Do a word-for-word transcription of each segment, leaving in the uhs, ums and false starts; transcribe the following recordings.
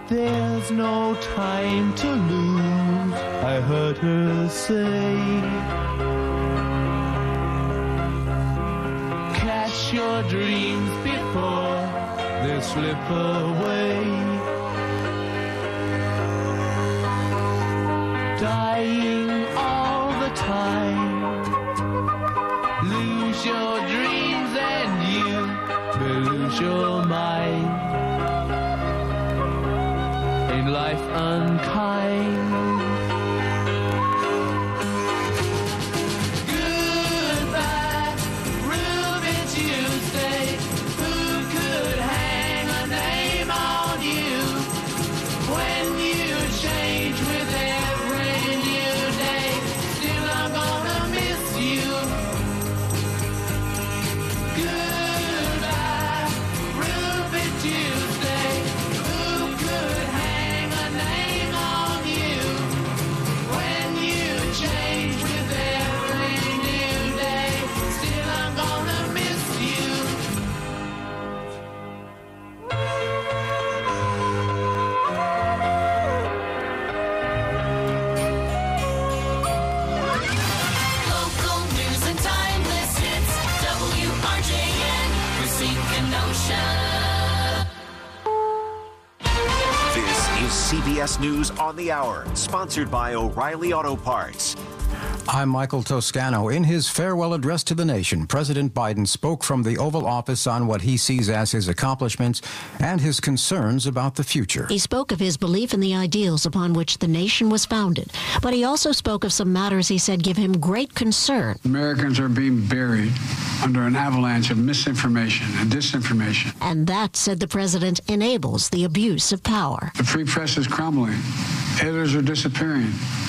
There's no time to lose, I heard her say. Catch your dreams before they slip away. Dying all the time. Lose your dreams and you will lose your mind. In life unkind. Goodbye, Ruby Tuesday. Who could hang a name on you when you change with every new day? Still I'm gonna miss you. Goodbye, Ruby Tuesday. Who could hang a name on you when you change with every new day? Still I'm gonna miss you. Local news and timeless hits. W R J N, Racine Kenosha. This is C B S News on the Hour, sponsored by O'Reilly Auto Parts. I'm Michael Toscano. In his farewell address to the nation, President Biden spoke from the Oval Office on what he sees as his accomplishments and his concerns about the future. He spoke of his belief in the ideals upon which the nation was founded, but he also spoke of some matters he said give him great concern. Americans are being buried under an avalanche of misinformation and disinformation. And that, said the president, enables the abuse of power. The free press is crumbling. Editors are disappearing.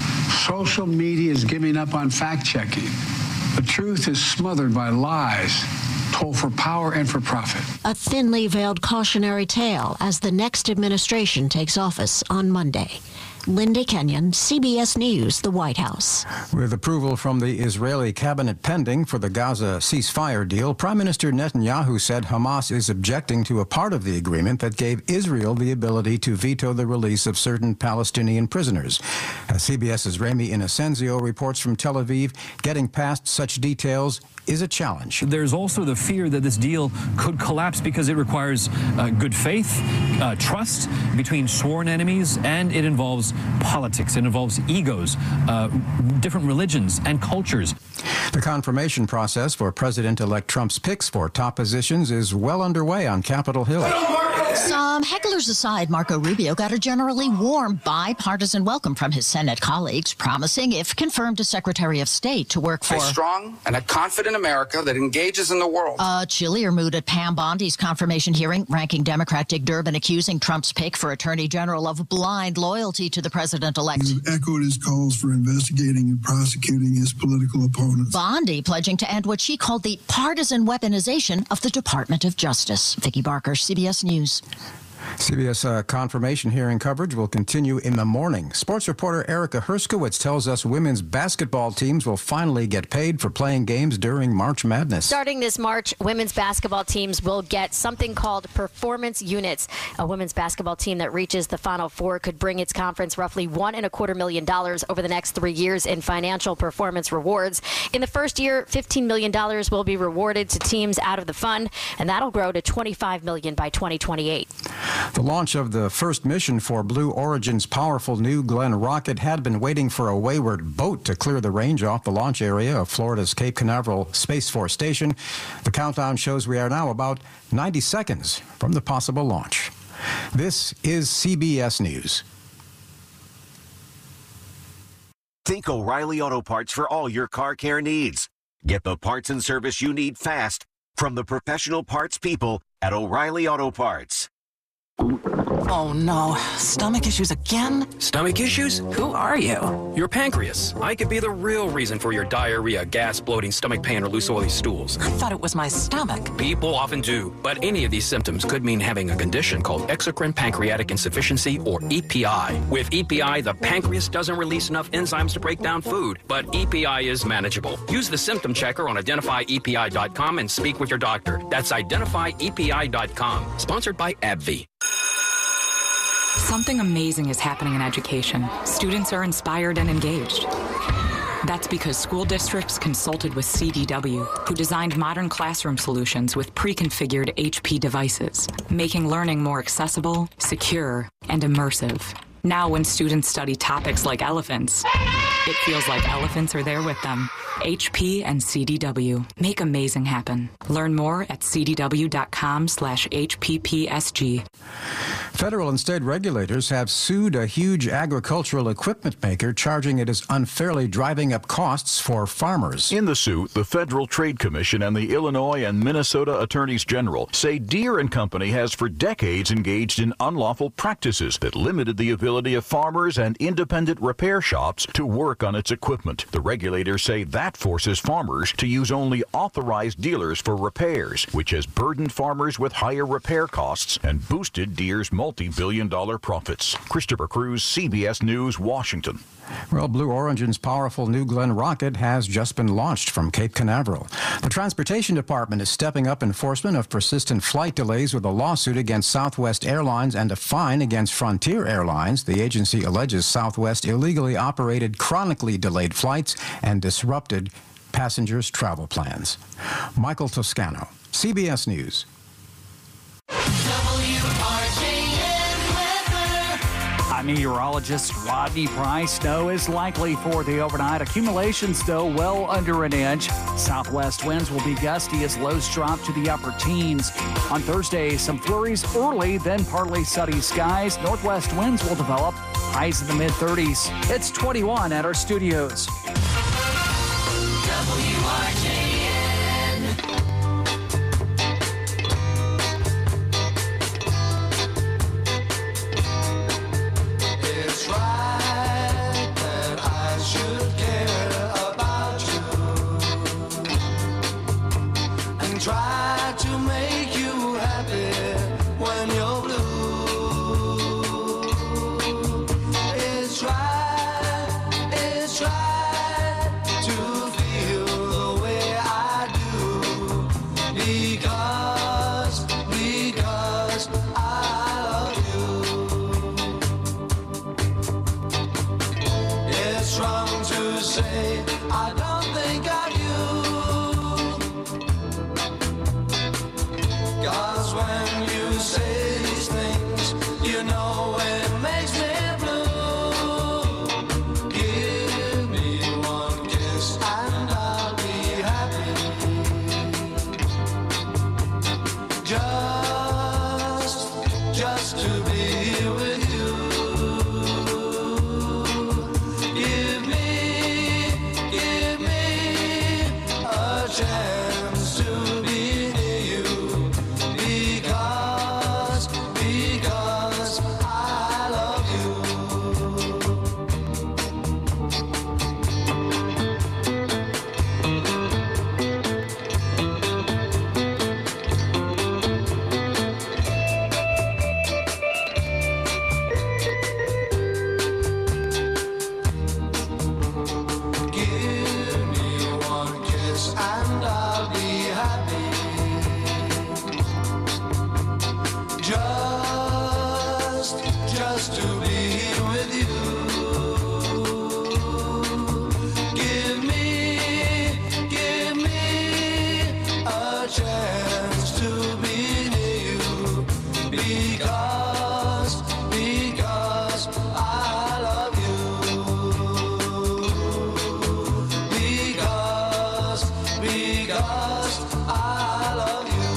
Social media is giving up on fact-checking. The truth is smothered by lies told for power and for profit. A thinly veiled cautionary tale as the next administration takes office on Monday. Linda Kenyon, C B S News, the White House. With approval from the Israeli cabinet pending for the Gaza ceasefire deal, Prime Minister Netanyahu said Hamas is objecting to a part of the agreement that gave Israel the ability to veto the release of certain Palestinian prisoners. As CBS's Rami Inocenzio reports from Tel Aviv, getting past such details is a challenge. There's also the fear that this deal could collapse because it requires uh, good faith, uh, trust between sworn enemies, and it involves politics. It involves egos, uh, different religions and cultures. The confirmation process for President-elect Trump's picks for top positions is well underway on Capitol Hill. Some hecklers aside, Marco Rubio got a generally warm bipartisan welcome from his Senate colleagues, promising, if confirmed as Secretary of State, to work for a strong and a confident America that engages in the world. A chillier mood at Pam Bondi's confirmation hearing, ranking Democrat Dick Durbin accusing Trump's pick for Attorney General of blind loyalty to the president-elect. He echoed his calls for investigating and prosecuting his political opponents. Bondi pledging to end what she called the partisan weaponization of the Department of Justice. Vicki Barker, C B S News. C B S uh, confirmation hearing coverage will continue in the morning. Sports reporter Erica Herskowitz tells us women's basketball teams will finally get paid for playing games during March Madness. Starting this March, women's basketball teams will get something called performance units. A women's basketball team that reaches the Final Four could bring its conference roughly one and a quarter million dollars over the next three years in financial performance rewards. In the first year, fifteen million dollars will be rewarded to teams out of the fund, and that'll grow to twenty-five million dollars by twenty twenty-eight. The launch of the first mission for Blue Origin's powerful New Glenn rocket had been waiting for a wayward boat to clear the range off the launch area of Florida's Cape Canaveral Space Force Station. The countdown shows we are now about ninety seconds from the possible launch. This is C B S News. Think O'Reilly Auto Parts for all your car care needs. Get the parts and service you need fast from the professional parts people at O'Reilly Auto Parts. Oh no, stomach issues again? Stomach issues? Who are you? Your pancreas. I could be the real reason for your diarrhea, gas, bloating, stomach pain, or loose oily stools. I thought it was my stomach. People often do, but any of these symptoms could mean having a condition called exocrine pancreatic insufficiency, or E P I. With E P I, the pancreas doesn't release enough enzymes to break down food, but E P I is manageable. Use the symptom checker on identify E P I dot com and speak with your doctor. That's identify E P I dot com. Sponsored by AbbVie. Something amazing is happening in education. Students are inspired and engaged. That's because school districts consulted with C D W, who designed modern classroom solutions with pre-configured H P devices, making learning more accessible, secure, and immersive. Now when students study topics like elephants, it feels like elephants are there with them. H P and C D W. Make amazing happen. Learn more at cdw.com slash HPPSG. Federal and state regulators have sued a huge agricultural equipment maker, charging it is unfairly driving up costs for farmers. In the suit, the Federal Trade Commission and the Illinois and Minnesota Attorneys General say Deere and Company has for decades engaged in unlawful practices that limited the ability of farmers and independent repair shops to work on its equipment. The regulators say that forces farmers to use only authorized dealers for repairs, which has burdened farmers with higher repair costs and boosted Deere's multi-billion dollar profits. Christopher Cruz, C B S News, Washington. Well, Blue Origin's powerful New Glenn rocket has just been launched from Cape Canaveral. The Transportation Department is stepping up enforcement of persistent flight delays with a lawsuit against Southwest Airlines and a fine against Frontier Airlines. The agency alleges Southwest illegally operated chronically delayed flights and disrupted passengers' travel plans. Michael Toscano, C B S News. I'm meteorologist Rodney Price. Snow is likely for the overnight. Accumulations, though, well under an inch. Southwest winds will be gusty as lows drop to the upper teens. On Thursday, some flurries early, then partly sunny skies. Northwest winds will develop. Highs in the mid thirties. It's twenty-one at our studios. W R J N. It's right that I should care about you and try to make you happy when you're blue. It's right, it's right to feel the way I do because, because I love you. It's wrong to say I don't think of you, 'cause when you say these things, you know it makes me blue. Give me one kiss and I'll be happy. Just, just to be with you. Give me, give me a chance to be near you because, because I love Give me one kiss and I'll be happy. Just, just to be with you. Give me, give me a chance to be near you because, because I love you. Because, because I love you.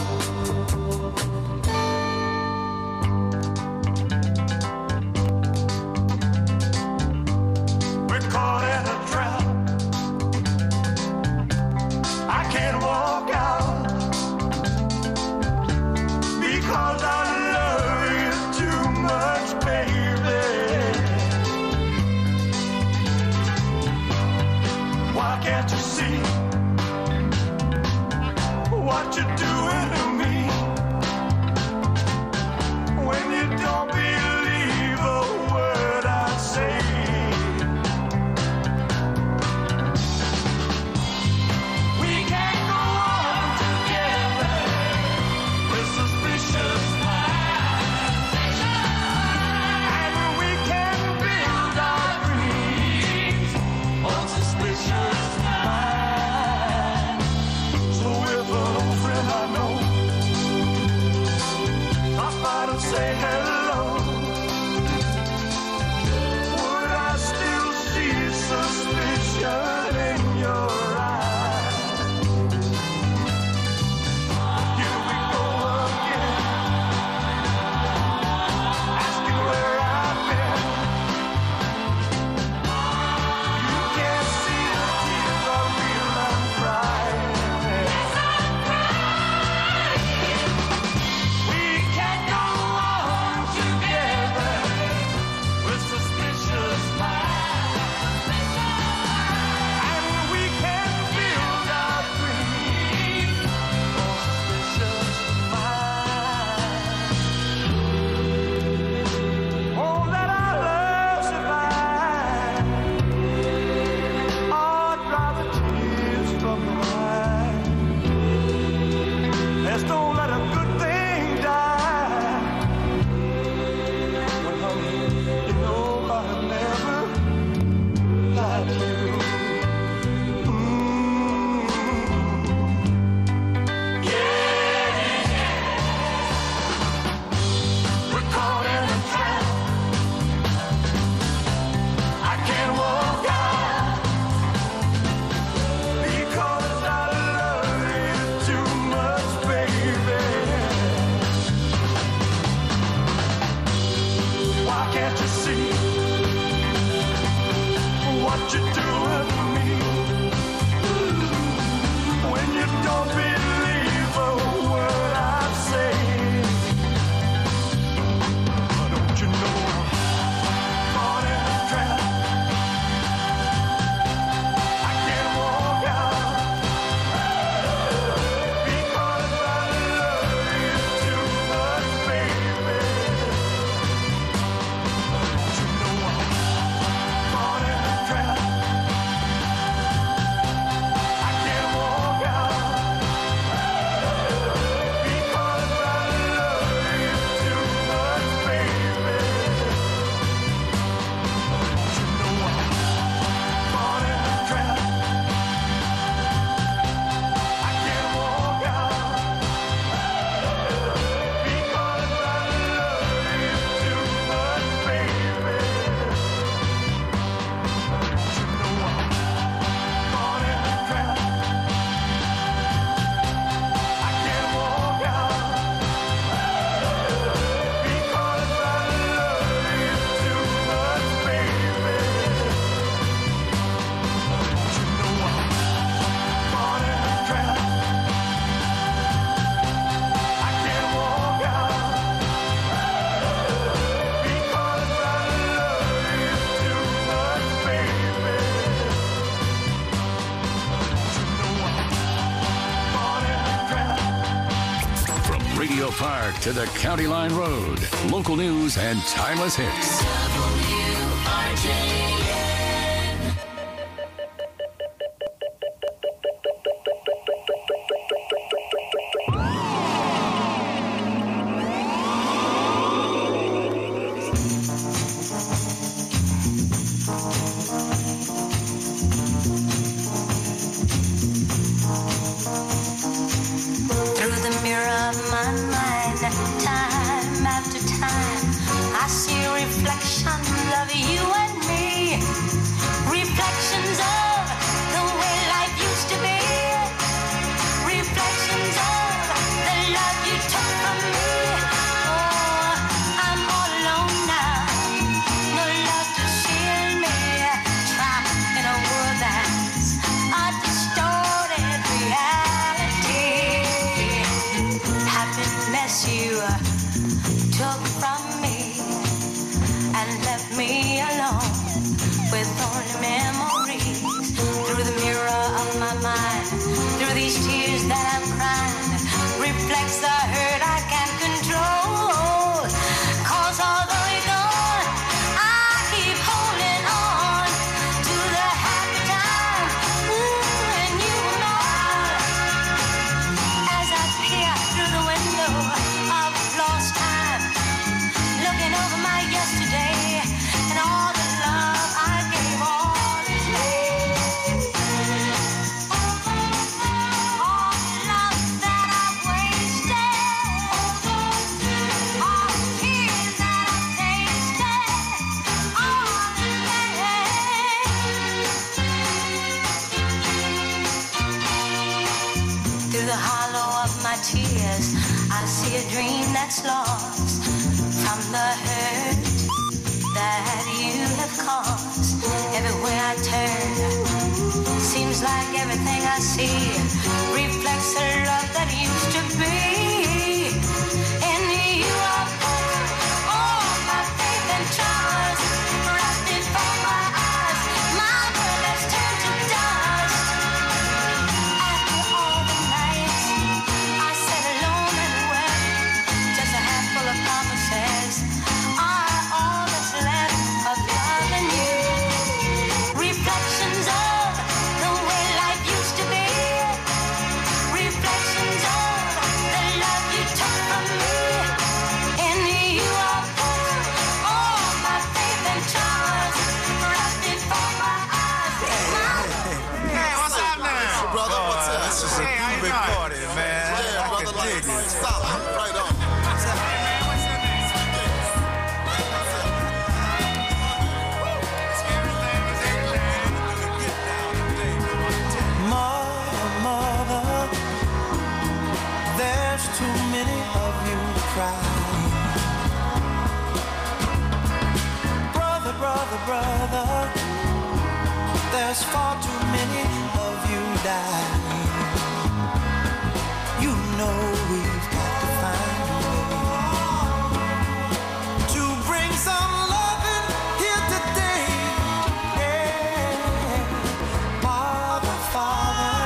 the park to the County Line Road. Local news and timeless hits. W R J N. Through the mirror of my mind, time after time, I see reflections of you and me. Reflections of the way life used to be. Reflections of the love you took from me. Oh, I'm all alone now. No love to shield me. Trapped in a world that's a distorted reality. Happiness you took from me and left me alone with only memories. Through the mirror of my mind, through these tears that I'm crying, reflects the hurt I can't control. Cause although you're gone, I keep holding on to the happy times. Ooh, and you and I, as I peer through the window of lost time, looking over my yesterday and all the love I gave all this day. All the love that I've wasted, all the tears that I've tasted, all the pain. Through the hollow of my tears, I see a dream that's lost from the hurt that you have caused. Everywhere I turn, seems like everything I see reflects the love that used to be. In you I put all my faith and trust, wrapped before my eyes. My world has turned to dust. After all the nights I sat alone and wept, just a handful of promises are all that's left of loving you. Reflections of the way life used to be. Reflections of the love you took from me. In you I put all my faith and trust, wrapped before my eyes. Hey, what's up now? Brother, what's up? This is a Hey, how you big doing? party, man. Yeah, I brother, can dig like, it. solid. Right on. Mother, mother, there's too many of you crying. Brother, brother, brother, there's far too many of you dying. You know we've got to find a way to bring some loving here today. Yeah. Father, Father,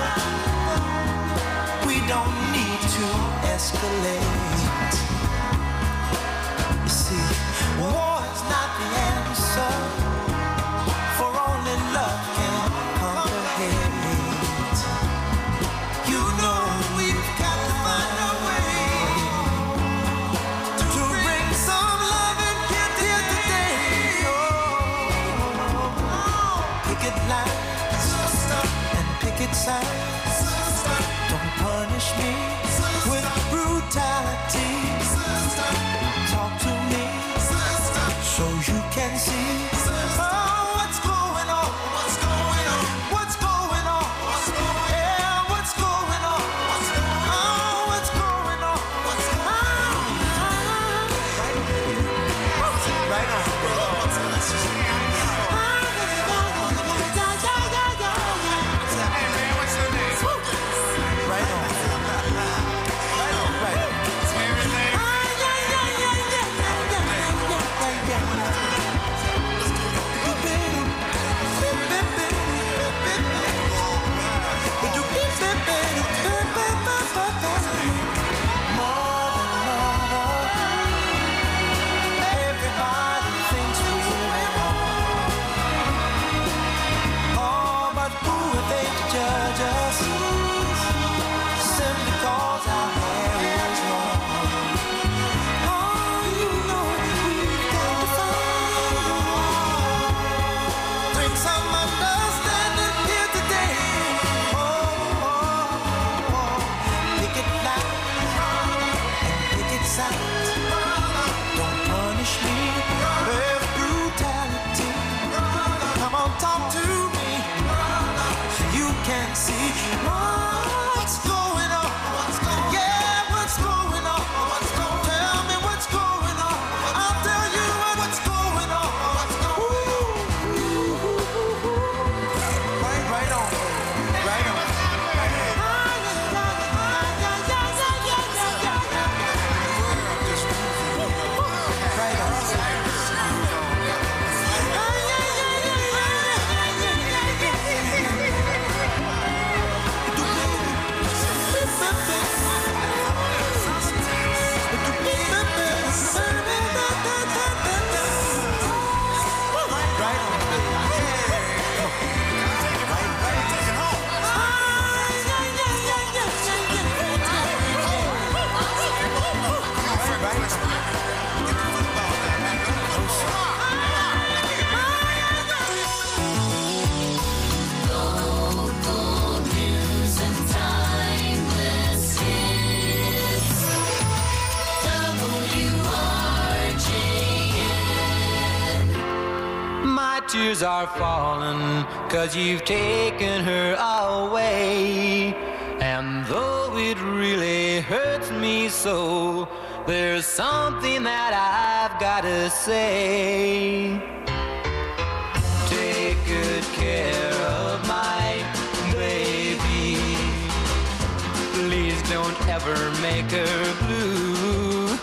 we don't need to escalate. You see, war is not the answer, for only love can conquer hate. You know we've got to find a way to bring some loving here today. Oh, picket lines and picket signs. Don't punish me with brutality. Talk to me so you can see. Oh, what's going on? What's going on? What's going on? What's going on? Yeah, what's going on? What's going on? Oh, what's going on? What's going on? Right on, bro. Hey, man, what's your name? Right on. Right on, right on. Everything. Yeah, yeah, yeah, yeah, yeah, yeah, yeah, yeah. my tears are falling, 'cause you've taken her away. And though it really hurts me so, there's something that I've gotta say. Take good care of my baby. Please don't ever make her blue.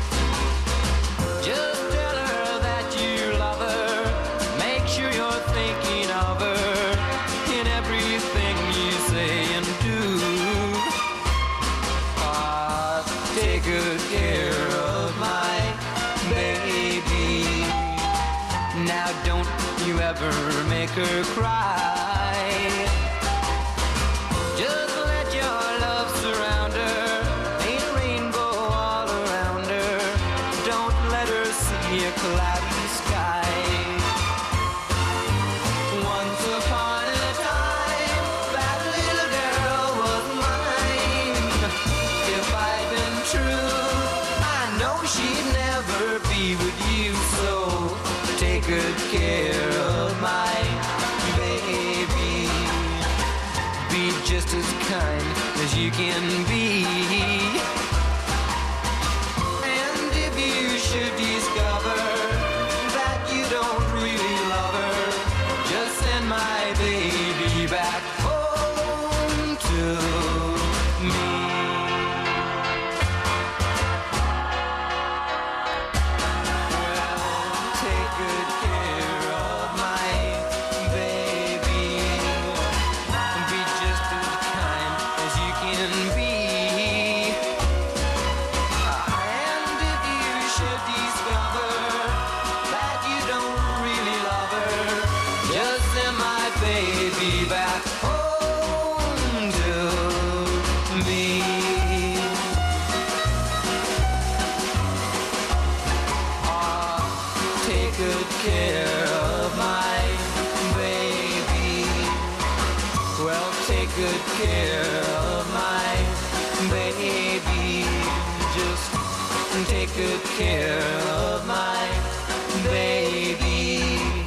Just tell her that you love her. Make sure you're thinking of her in everything you say and do. Ah, take good care of my baby. Now don't you ever make her cry. Just let your love surround her. Paint a rainbow all around her. Don't let her see a cloudy sky. Once upon a time, that little girl was mine. If I'd been true, I know she'd never be with you. So take good care of my baby. Be just as kind as you can be. And if you should discover that you don't really love her, just send my baby back home to me. Take good care of my baby. Be just as kind as you can be. And if you should discover that you don't really love her, just send my baby back home to me. Take good care of my baby. Well, take good care of my baby. Just take good care of my baby.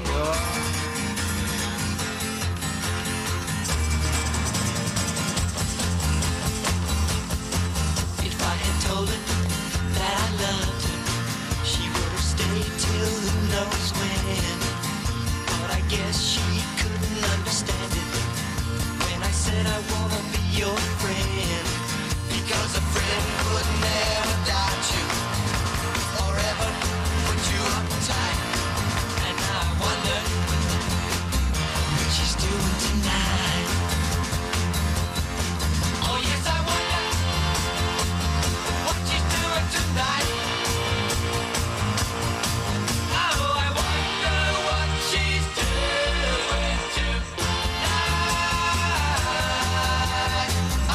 If I had told her that I loved her, she would have stayed till who knows when. But I guess she couldn't understand it when I said I wanna be your friend. Because a friend would never doubt you or ever put you uptight. And I wonder what she's doing tonight. Oh yes, I wonder what she's doing tonight. Oh, I wonder what she's doing tonight.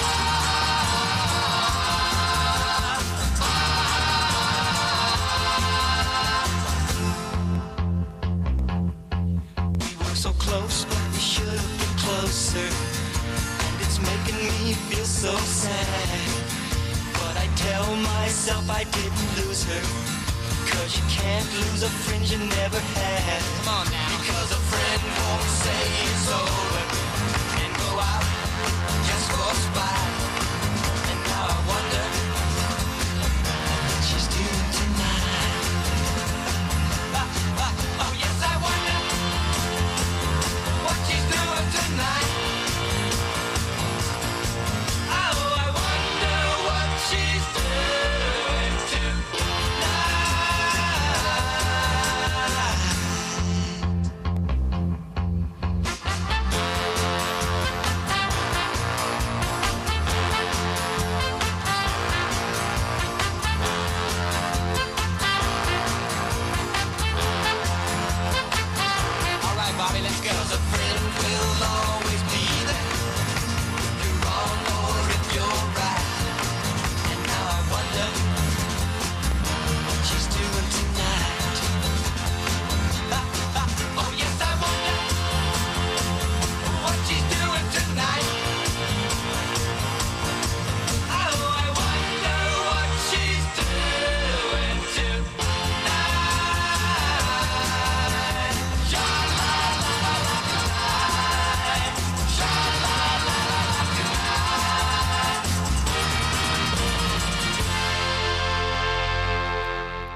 We were so close, but we should have been closer. And it's making me feel so sad. But I tell myself I didn't lose her. 'Cause you can't lose a friend you never had. Come on now. Because a friend won't say it's over and go out just for a spite. And now I wonder what she's doing tonight. Ah, ah, oh yes, I wonder what she's doing tonight. Oh, I wonder what she's doing tonight.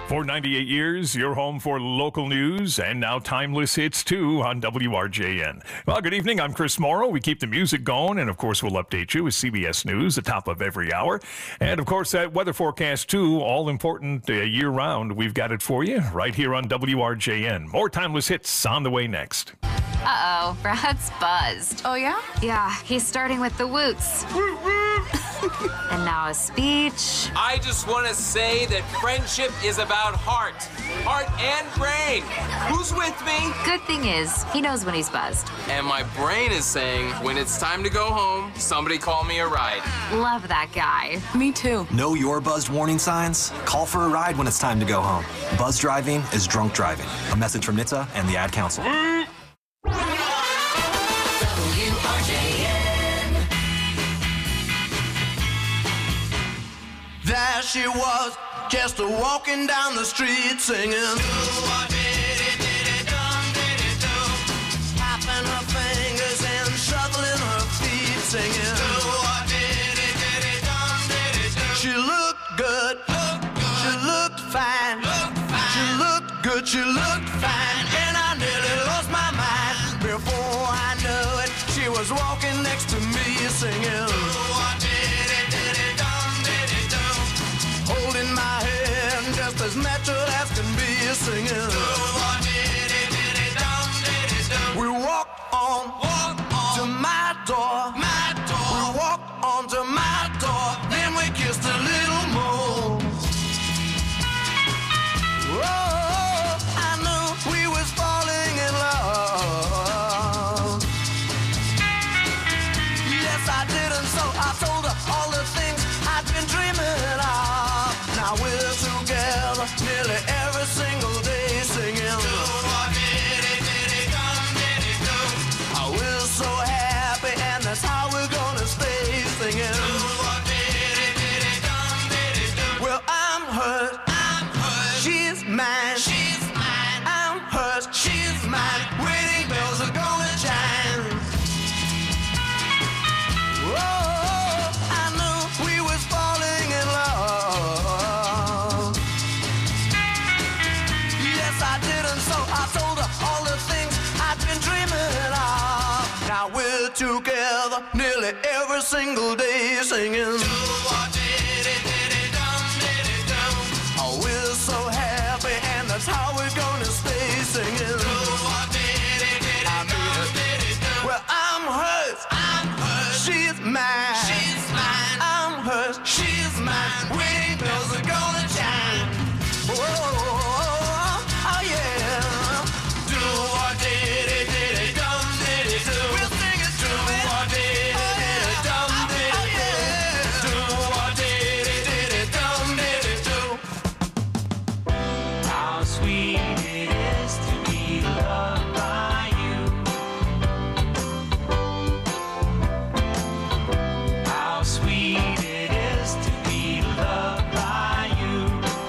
For ninety-eight years, your home for local news and now timeless hits too on W R J N. Well, good evening. I'm Chris Morrow. We keep the music going, and of course, we'll update you with C B S News at the top of every hour. And of course, that weather forecast too, all important uh, year round. We've got it for you right here on W R J N. More timeless hits on the way next. Uh-oh, Brad's buzzed. Oh, yeah? Yeah, he's starting with the woots. And now a speech. I just want to say that friendship is about heart. Heart and brain. Who's with me? Good thing is, he knows when he's buzzed. And my brain is saying, when it's time to go home, somebody call me a ride. Love that guy. Me too. Know your buzzed warning signs? Call for a ride when it's time to go home. Buzz driving is drunk driving. A message from N H T S A and the Ad Council. There she was, just a walking down the street singing. Tapping her fingers and shuffling her feet singing. She looked good, she looked fine, she looked good, she looked fine, and I nearly lost my mind. Before I knew it, she was walking next to me singing. Holding my hand just as natural as can be singing. We walk on, walk on to my door. My door. We walk on to my door. Then we kissed a little more. Oh, I knew we was falling in love. Yes, I did, and so I told her all the things I'd been dreaming of. Now we're together nearly every single day singing. Oh, we're so happy, and that's how we're gonna stay singing. Well, I'm hers, I'm hers. She's mine, she's mine. I'm hers, she's mine. Wedding bells are gonna chime. Whoa, I knew we was falling in love. Yes, I did, and so I told her all the things I'd been dreaming of. Now we're together nearly every single day singing. Oh, we're so happy, and that's how we're gonna stay singing. I mean, well, I'm hers, I'm hers. She's mine, she's mine. I'm hers, she's mine. Wedding bells are gonna chime. Oh, oh yeah. Do what did it, did it, dum did it do. We'll sing it to it. Do what did it, did it, dum did it do. Do what did it, did it, dum did it do. How sweet it is to be loved by you. How sweet it is to be loved by you.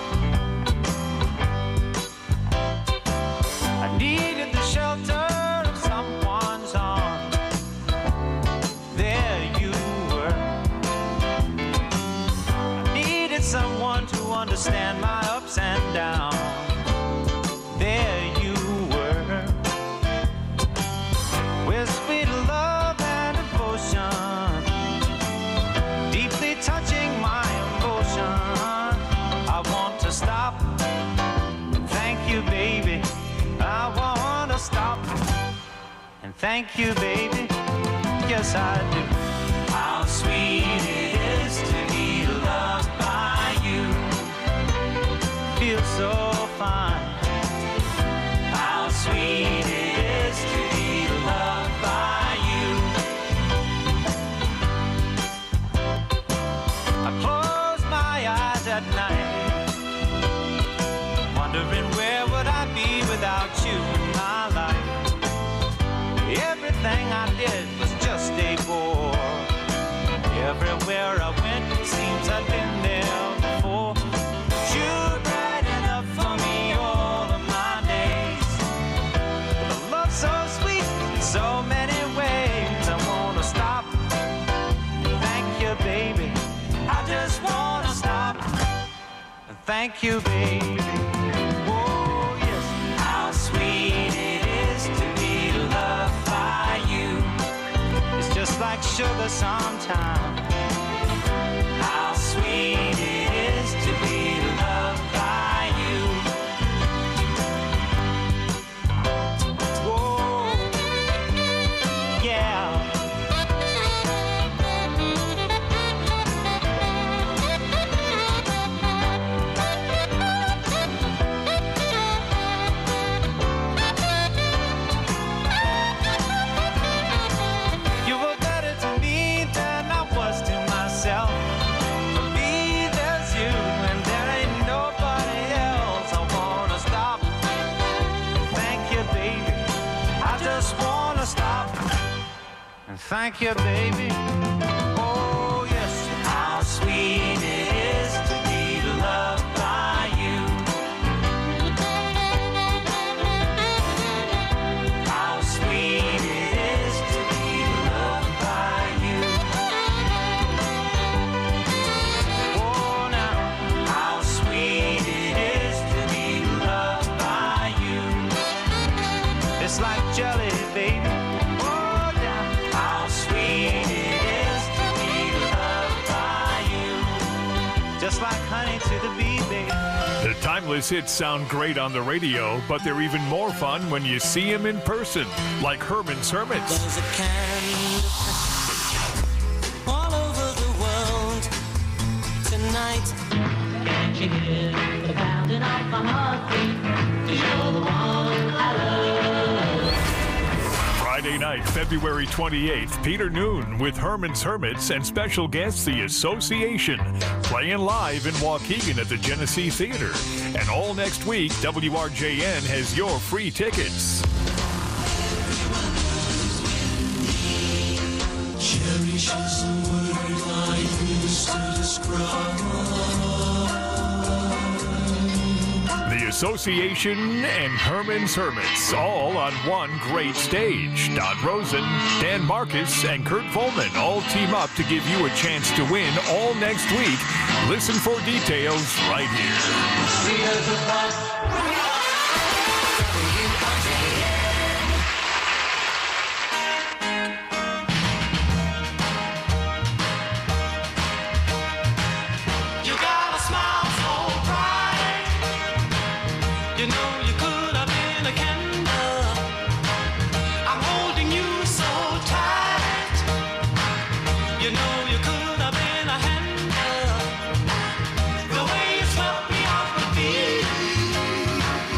I needed the shelter of someone's arms. There you were. I needed someone to understand my ups and downs. There you were. With sweet love and devotion, deeply touching my emotion. I want to stop. Thank you, baby. I want to stop. And thank you, baby. Yes, I do. How sweet it is to be loved by you. Feels so fine. How sweet it is to be loved by you. I close my eyes at night, wondering where would I be without you in my life. Everything I did was just a bore. Everywhere I went, it seems I've been there before. You're bright enough for me all of my days. With a love so sweet in so many ways. I wanna stop. Thank you, baby. I just wanna stop. Thank you, baby. sugar sometime. How sweet it is to be loved by you. Whoa, yeah. You were better to me than I was to myself. For me, there's you, and there ain't nobody else. I wanna stop and thank you, baby. I just wanna stop and thank you, baby. Oh, yes, how sweet it is to be loved by you. How sweet it is to be loved by you. Oh, now, how sweet it is to be loved by you. It's like jelly, baby. Oh, now, how sweet it is to be loved by you. Just like honey to the bee, baby. The timeless hits sound great on the radio, but they're even more fun when you see them in person, like Herman's Hermits. There's a kind of all over the world tonight. Can't you hear the pounding of my heartbeat? 'Cause you're the one I love. Friday night, February twenty-eighth, Peter Noon with Herman's Hermits and special guest The Association, playing live in Waukegan at the Genesee Theater. And all next week, W R J N has your free tickets. Cherish is a word I use to describe. The Association and Herman's Hermits, all on one great stage. Don Rosen, Dan Marcus, and Kurt Volman all team up to give you a chance to win all next week. Listen for details right here. You got a smile so bright. You know you could have been a candle. I'm holding you so tight. You know you could have been a handle. The way you swept me off my feet.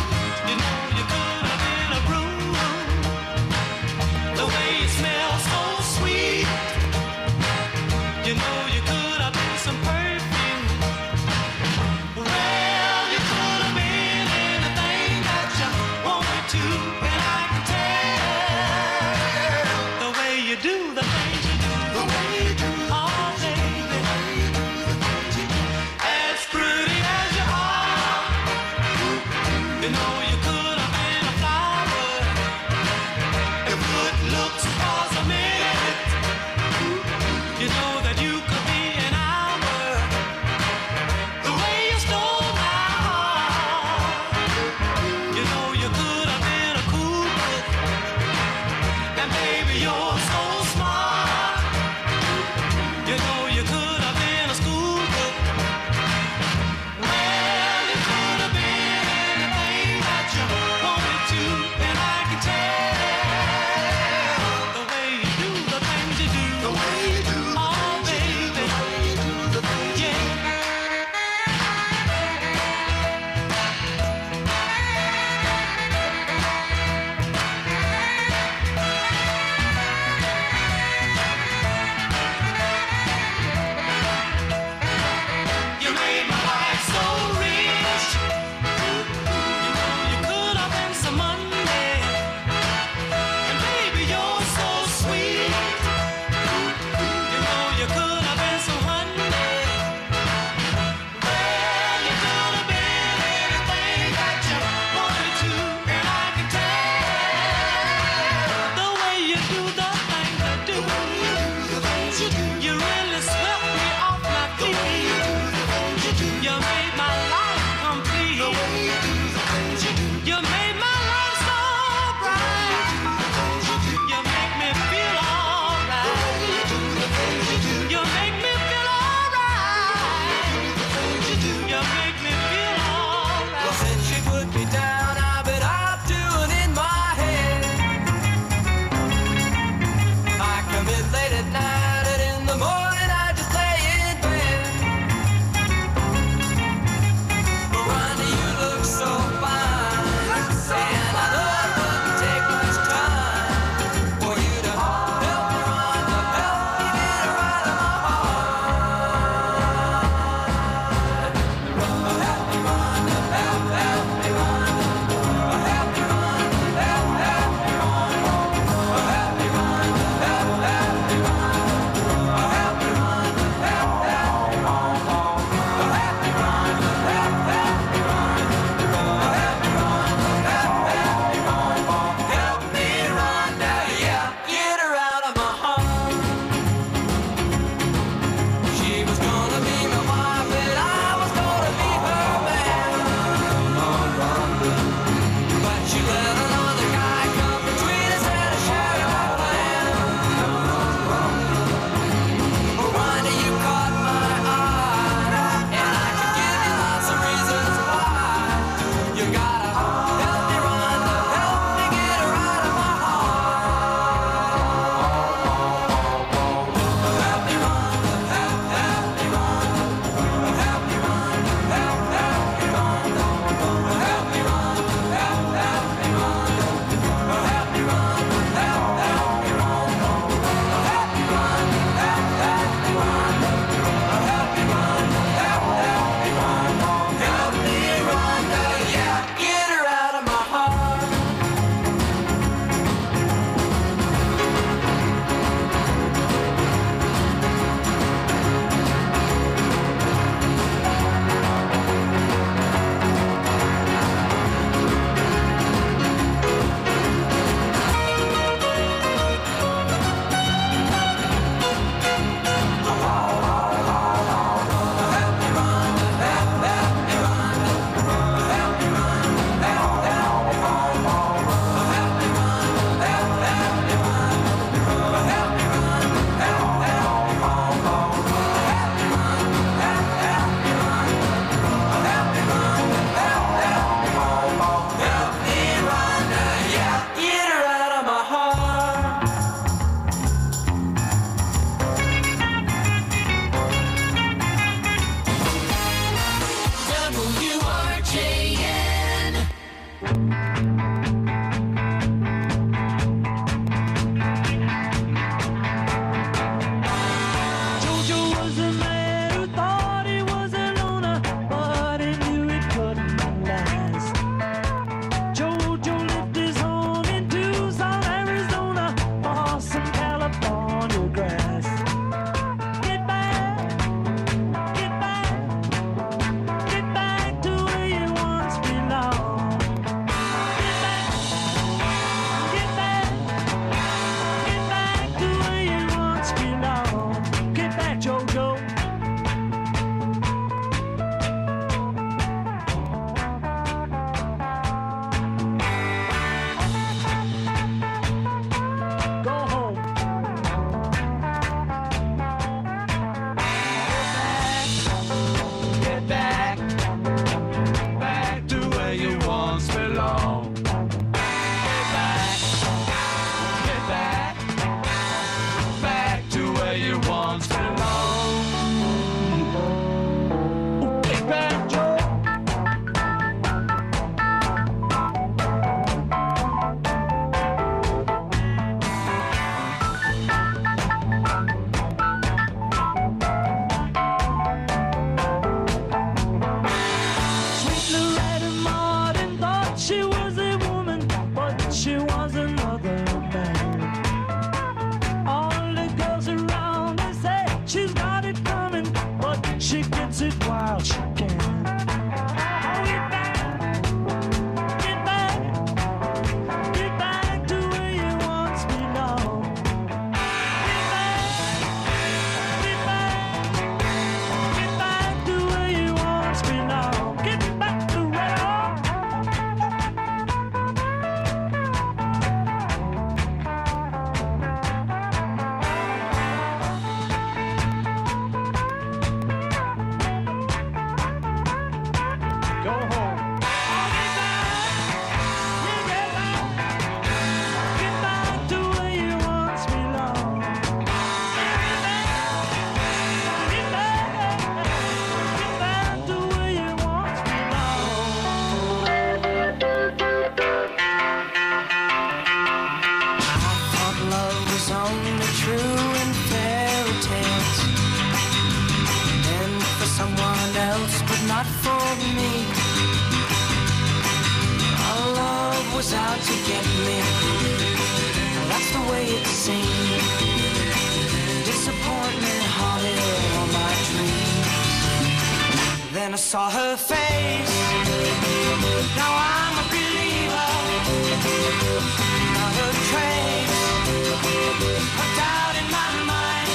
her face. Now I'm a believer. Not a trace of doubt in my mind.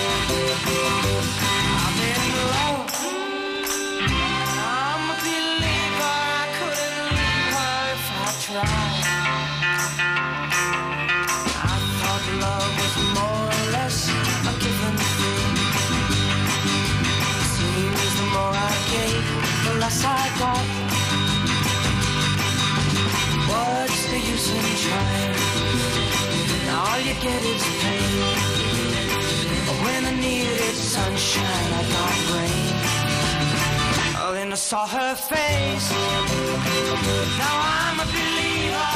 I'm in love. I'm a believer. I couldn't leave her if I tried. I thought love was more or less a given thing. Seems the more I gave, the less I got. What's the use in trying? All you get is pain. When I needed sunshine, I got rain. Oh, then I saw her face. Now I'm a believer.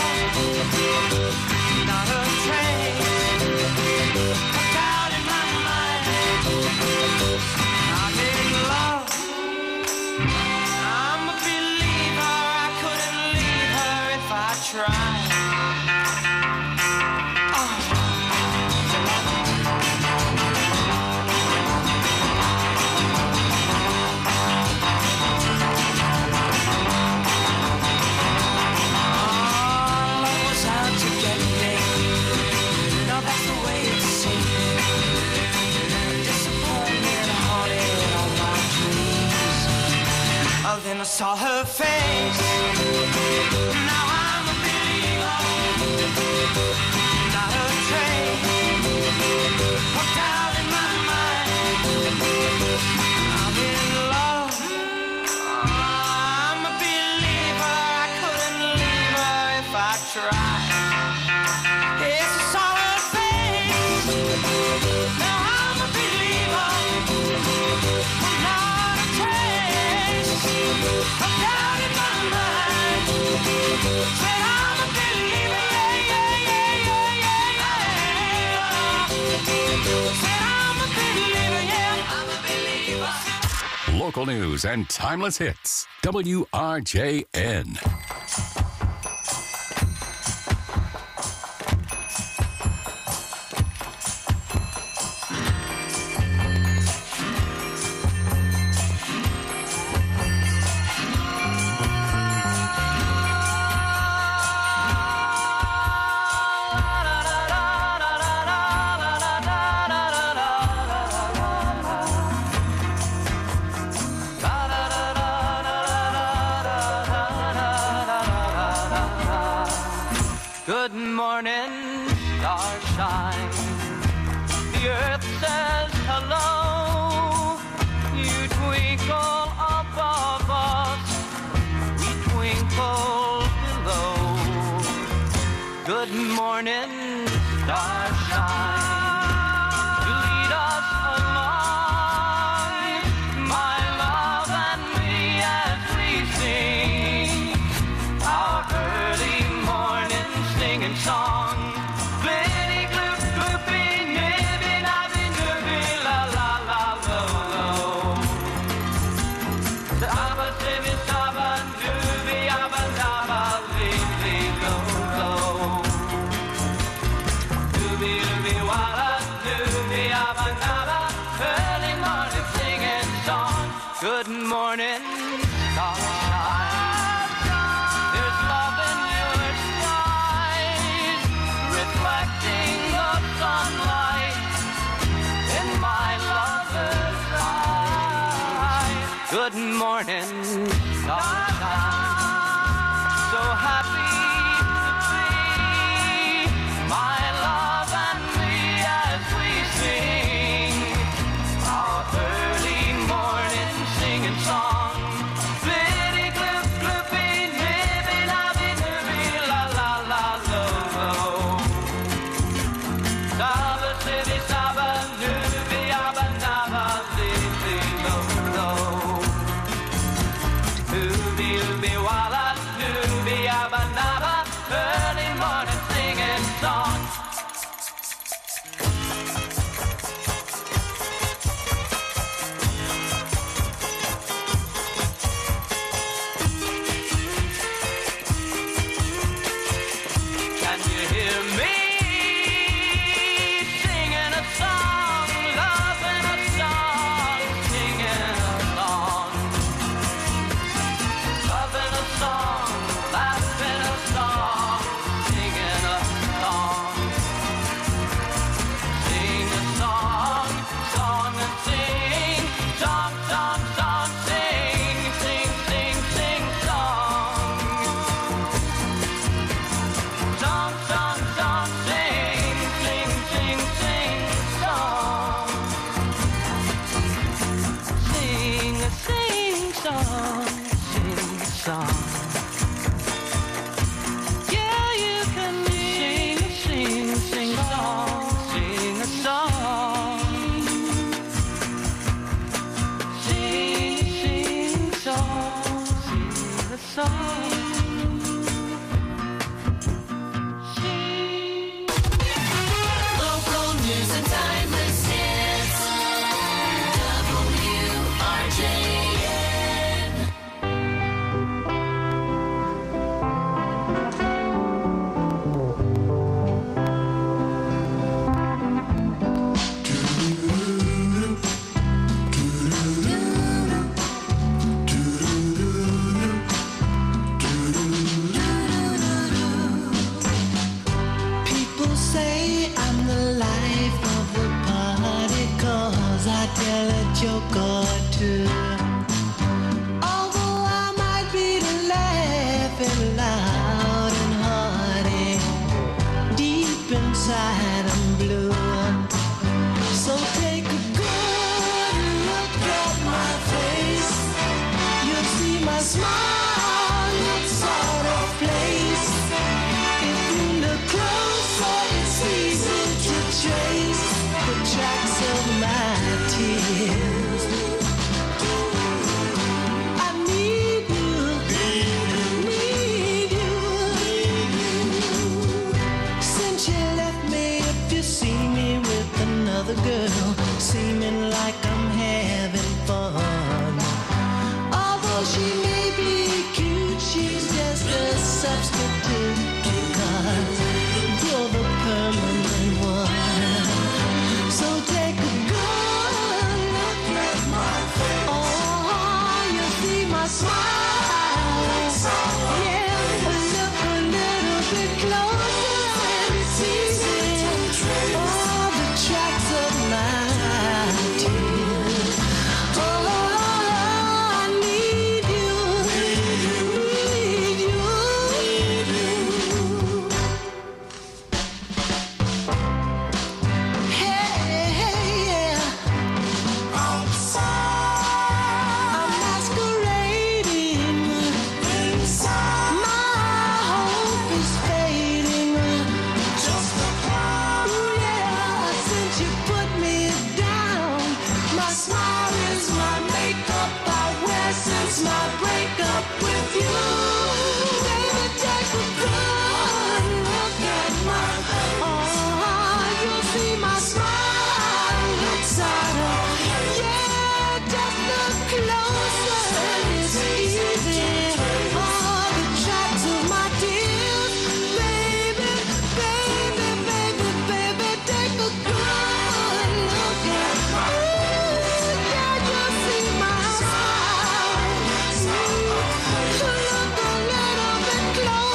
Not a trace of doubt in my mind. I'm in love. I'm a believer. I couldn't leave her if I tried. Then I saw her face. Now I'm a believer. Not a trace of doubt in my mind. I'm in love. I'm a believer. I couldn't leave her if I tried. Yes, I saw her face. Now I'm a believer. Not a trace of doubt in my mind. Said I'm a believer, yeah, yeah, yeah, yeah, yeah, yeah. Said I'm a believer, yeah, I'm a believer. Local news and timeless hits. W R J N. Good morning, starshine. The earth says hello. You twinkle above us, we twinkle below. Good morning, starshine. You lead us along, my love and me, as we sing our early morning singing song. Blitty gloop gloopy, nibby nabby nooby, la la la lo lo. The abba sibby sabba nooby abba dabba leebly lo lo. Dooby dooby walla nooby abba dabba, early morning singing song. Good morning, starshine. There's love in your skies, reflecting the sunlight in my lover's eyes. Good morning, starshine. So happy to see my love and me as we sing our early morning singing song. Blitty gloop gloopy, nibby nabby nooby, la la la lo lo. Saba sibby saba nooby abba nabba leebly lo lo. say I'm the life of the party, 'cause I tell a joke or two. Although I might be laughing loud and hearty, deep inside I'm blue. So take a good look at my face. You'll see my smile looks out of place. If you look closer, it's easy to trace the tracks of my tears. I need you, need you. Since you left me, if you see me with another girl, seeming like I'm having fun. Although she may be cute, she's just a substitute, because you're the permanent one. So take a good look at my face. Oh, you see my smile. Yeah, look a little bit closer and it's easy. All the tracks of my tears. Oh, I need you, need you. Hey, hey, yeah. I'm masquerading. My hope is fading. Just a cloud. Ooh, yeah, since you put me down, my smile is my makeup I wear since my breakup with you. Baby, take a good look at my face. Oh, you'll see my smile looks out of. Yeah, just look closer and it's easy. All the tracks of my tears, baby, baby, baby, baby, take a good look at my face. Yeah, you'll see my smile. Look a little bit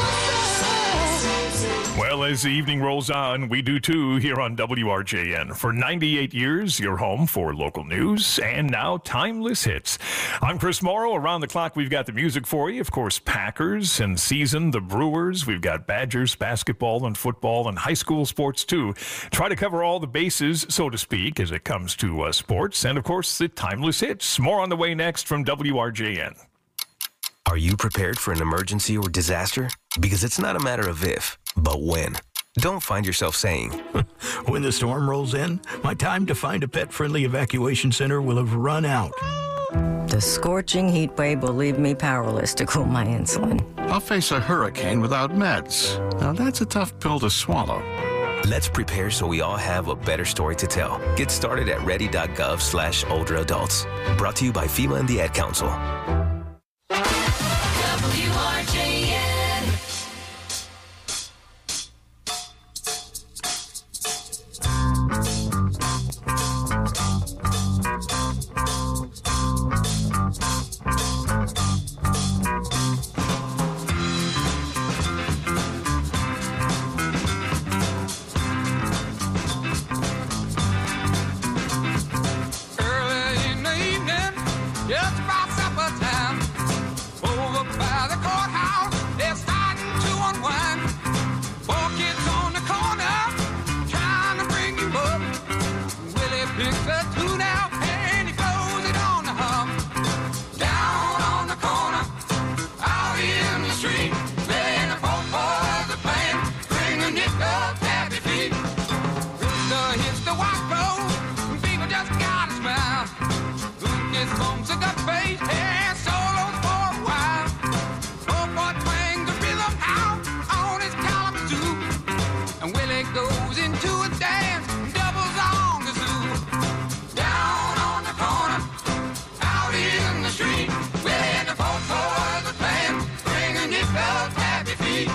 closer. Well, as the evening rolls on, we do too here on W R J N. For ninety-eight years, your home for local news and now timeless hits. I'm Chris Morrow. Around the clock, we've got the music for you. Of course, Packers and season, the Brewers. We've got Badgers, basketball and football and high school sports too. Try to cover all the bases, so to speak, as it comes to uh, sports. And of course, the timeless hits. More on the way next from W R J N. Are you prepared for an emergency or disaster? Because it's not a matter of if, but when. Don't find yourself saying, when the storm rolls in, my time to find a pet-friendly evacuation center will have run out. The scorching heat wave will leave me powerless to cool my insulin. I'll face a hurricane without meds. Now that's a tough pill to swallow. Let's prepare so we all have a better story to tell. Get started at ready.gov slash older adults. Brought to you by FEMA and the Ad Council. W R J N. Early in the evening, just about supper time, over by the courthouse, they're starting to unwind. Four kids on the corner, trying to bring you up. Willie picks a tune out and he blows it on the hum. Down on the corner, out in the street, playing a folk for the band, bringing it up happy feet. Rooster hits the white road, people just gotta smile. Lucas bumps a gut face, and solos for a while. Oh boy twang the rhythm out on his Kalamazoo, and Willie goes into a dance, doubles on the zoo. Down on the corner, out in the street, Willie and the folk for the band, bringing it up happy feet.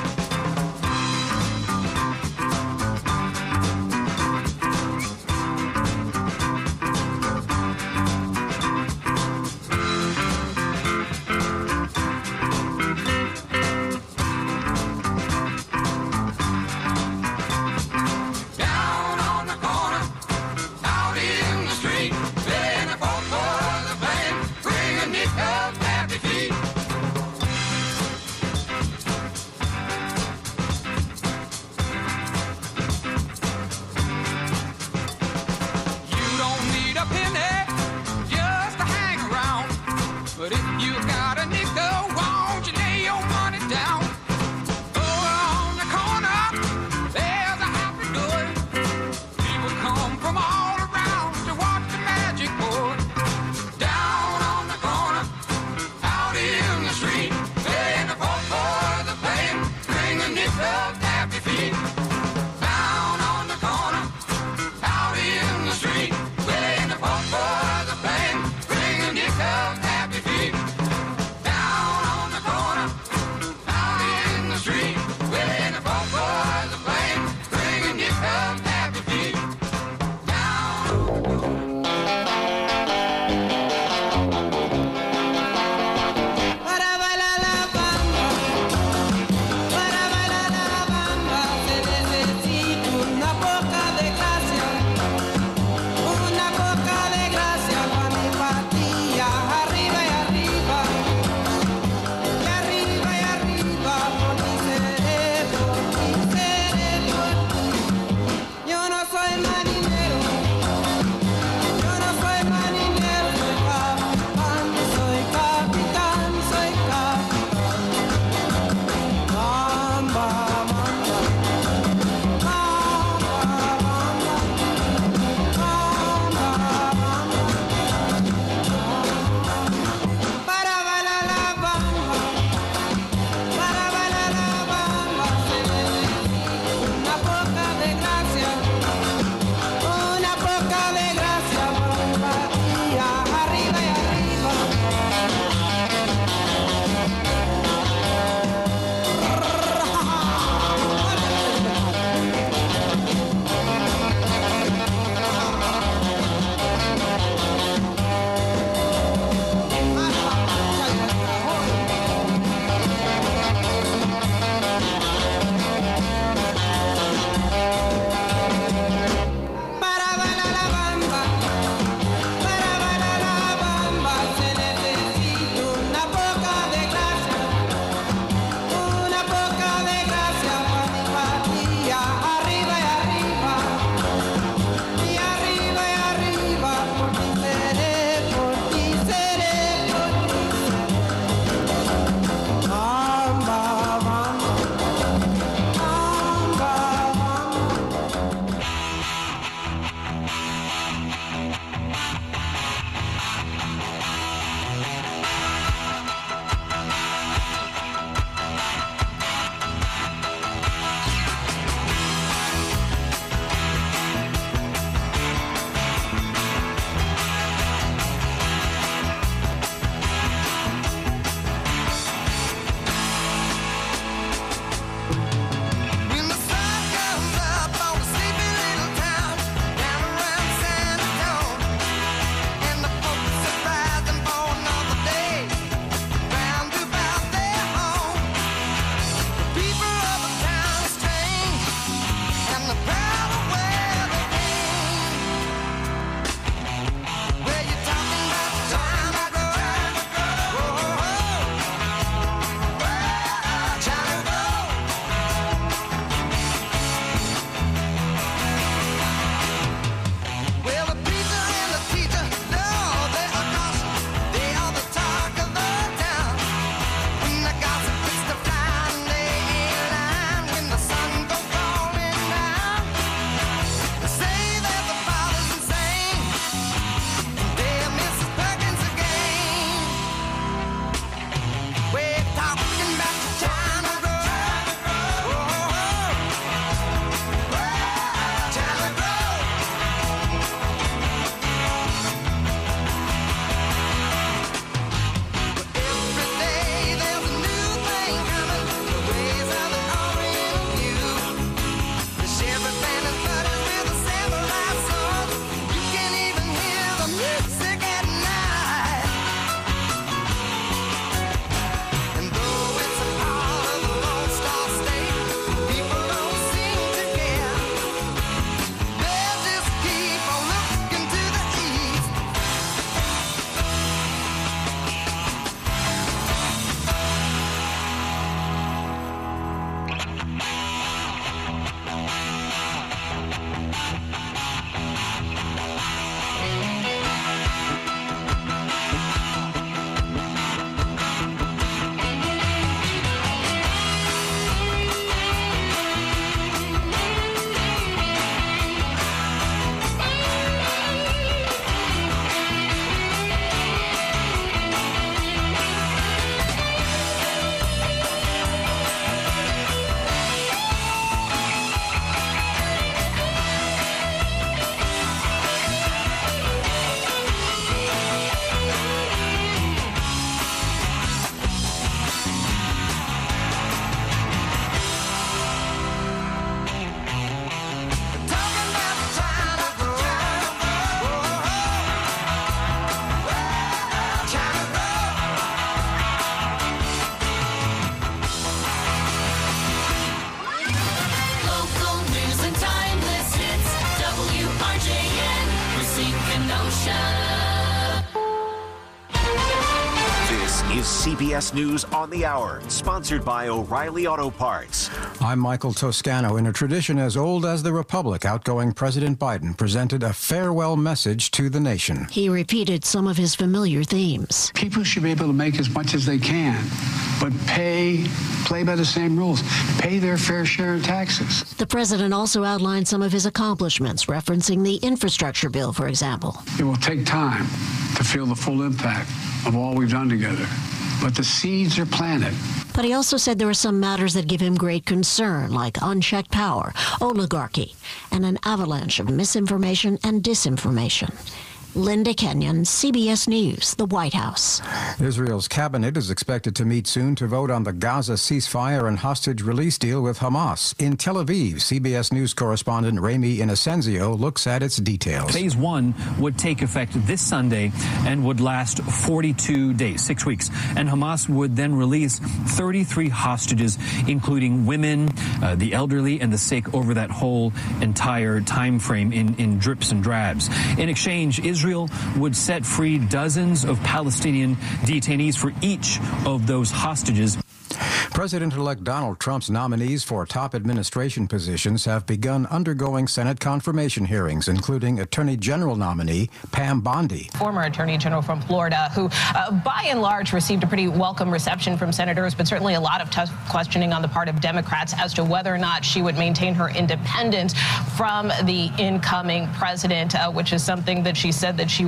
C B S News on the Hour, sponsored by O'Reilly Auto Parts. I'm Michael Toscano. In a tradition as old as the Republic, outgoing President Biden presented a farewell message to the nation. He repeated some of his familiar themes. People should be able to make as much as they can, but pay, play by the same rules, pay their fair share of taxes. The president also outlined some of his accomplishments, referencing the infrastructure bill, for example. It will take time to feel the full impact of all we've done together, but the seeds are planted. But he also said there are some matters that give him great concern, like unchecked power, oligarchy, and an avalanche of misinformation and disinformation. Linda Kenyon, C B S News, the White House. Israel's cabinet is expected to meet soon to vote on the Gaza ceasefire and hostage release deal with Hamas. In Tel Aviv, C B S News correspondent Rami Inocencio looks at its details. Phase one would take effect this Sunday and would last forty-two days, six weeks. And Hamas would then release thirty-three hostages, including women, uh, the elderly, and the sick over that whole entire time frame in, in drips and drabs. In exchange, Israel Israel would set free dozens of Palestinian detainees for each of those hostages. President-elect Donald Trump's nominees for top administration positions have begun undergoing Senate confirmation hearings, including Attorney General nominee Pam Bondi. Former Attorney General from Florida, who uh, by and large received a pretty welcome reception from senators, but certainly a lot of tough questioning on the part of Democrats as to whether or not she would maintain her independence from the incoming president, uh, which is something that she said that she